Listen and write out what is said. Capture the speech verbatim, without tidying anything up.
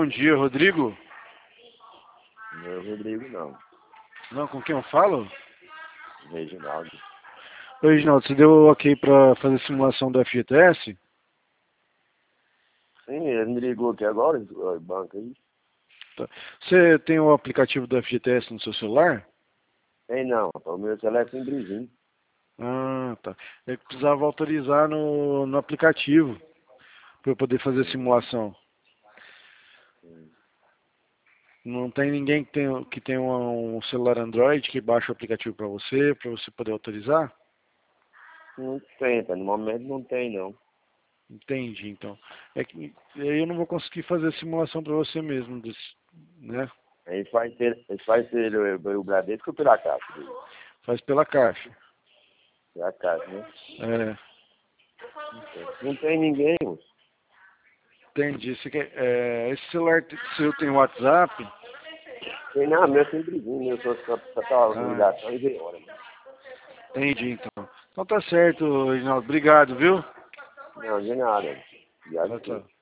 bom dia, Rodrigo. Não é o Rodrigo, não. Não, com quem eu falo? Reginaldo. Oi, Reginaldo, você deu ok para fazer simulação do F G T S? Sim, ele me ligou aqui agora, o banco aí. Tá. Você tem o aplicativo do F G T S no seu celular? Tem não, o meu celular é simplesinho. Ah, tá. Eu precisava autorizar no, no aplicativo para eu poder fazer a simulação. Não tem ninguém que tem, que tem um, um celular Android que baixa o aplicativo para você, para você poder autorizar? Não tem, tá? No momento não tem não. Entendi, então. É que aí eu não vou conseguir fazer a simulação para você mesmo, desse, né? Aí faz ser, ele faz ser o, o Bradesco ou pela caixa dele? Faz pela caixa. Pela caixa, né? É, Não tem ninguém, moço. entendi. Você quer, é, esse celular seu tem WhatsApp? Tem não, meu é simplesinho, eu só só só tava com Ah, ligação e veio hora, mano. entendi, então. Então tá certo, Reginaldo. Obrigado, viu? Não, de nada. Obrigado Tchau, por tchau.